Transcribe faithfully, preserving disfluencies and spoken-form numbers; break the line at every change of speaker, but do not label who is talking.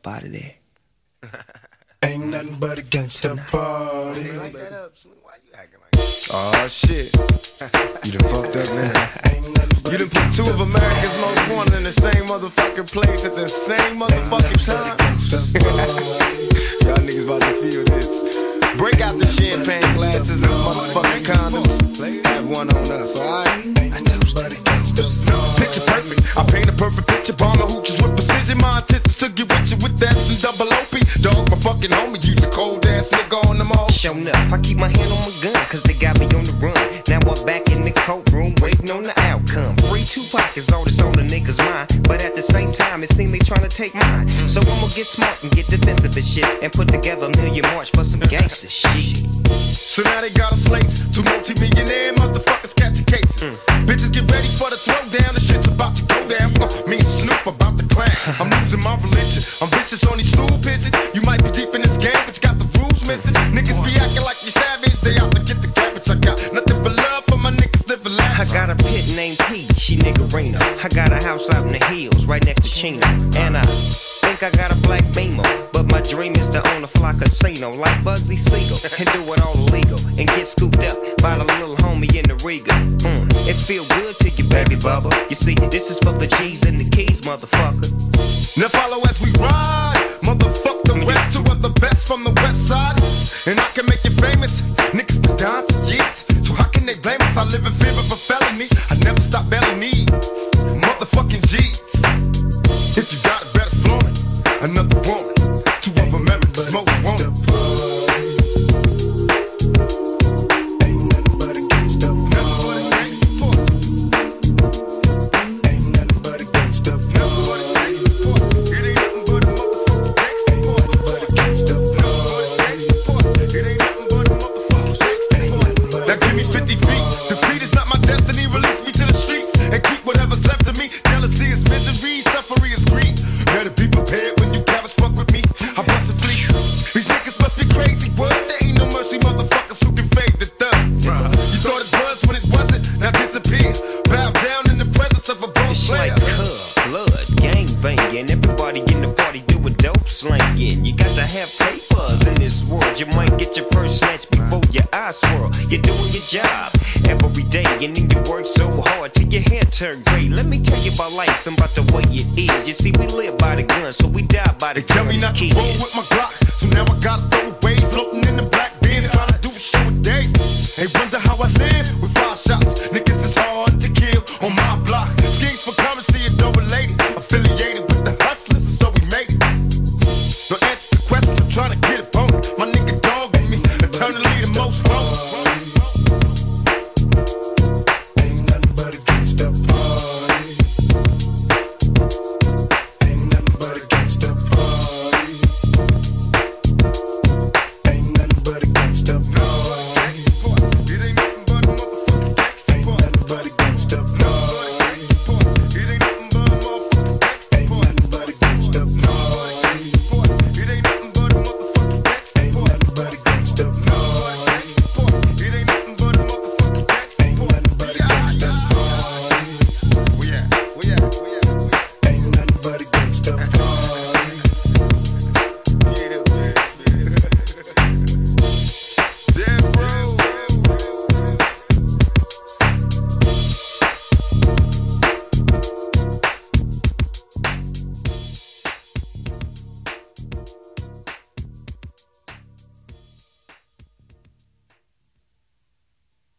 out of there.
Ain't nothing but a gangsta party.
Why you acting like that? Oh shit. You done fucked up now. You done put two of America's most wanted in the same motherfucking place at the same motherfucking time. Y'all niggas about to feel this. Break out the champagne glasses and motherfucking condoms. Have one on us, alright? Picture perfect. I paint a perfect picture. Bomber hooches with precision. My intentions to get with you with that and double O P. Dog, my fucking homie. Use a cold ass nigga on them all.
Show enough. I keep my hand on my gun, cause they got me on the run. Now I'm back in the courtroom, waiting on the outcome. Free Tupac is all that's on the niggas' mind. But at the same time, it seems they tryna take mine. So I'ma get smart and get defensive and shit. And put together a million march for some gangster shit.
So now they got us slates. Two multi-millionaire motherfuckers catching cases. Mm. Bitches get ready for the throwdown. The shit's about to go down. Uh, me and Snoop about to clown. I'm losing my religion. I'm vicious on these stool pigeons. You might be deep in this game, but you got the rules missing. Niggas be acting like you savage. They out to get the cabbage. I got nothing but love for my niggas living life.
I got a pit named P, she niggerina. I got a house out in the hills, right next to Chino. And I think I got a black Beamer, but my dream is to own a fly casino like Bugsy Siegel and do it all illegal and get scooped up by the little homie in the Riga. Mm, it feel good to you, baby bubba. You see, this is for the G's and the keys, motherfucker.
Now follow as we ride, motherfuck the rest. Two of the best from the west side, and I can make you famous. Niggas been down for years, so how can they blame us? I live in fear of a felony. I never stop belling needs, motherfucking G's. If you got it, better flaunt it. Another woman, two of America's most wanted.
Ain't nothing but a gangsta party. Ain't nothing but a gangsta party.
It ain't nothing but a motherfucking gangsta party. It ain't nothing but a motherfucking gangsta party. Now give me fifty feet. Defeat is not my destiny. Release me to the streets and keep whatever's left of me. Jealousy is misery, suffering is greed. Better be prepared when you cabbage fuck with me. I bust a fleet. These niggas must be crazy. What? There ain't no mercy, motherfuckers who can fade the thug. You thought it was when it wasn't. Now disappear. Bow down in the presence of a boss
It's
player.
like cub, blood, gang banging. Everybody in the party doing dope slanging. You got to have papers in this world. You might get your first snatch before your eyes swirl. You're doing your job every day, and then you work so hard till your hair turn gray. Let me tell you about life and about the way it is. You see, we live by the gun, so we die by the
They tell me not to roll with my Glock, so now I gotta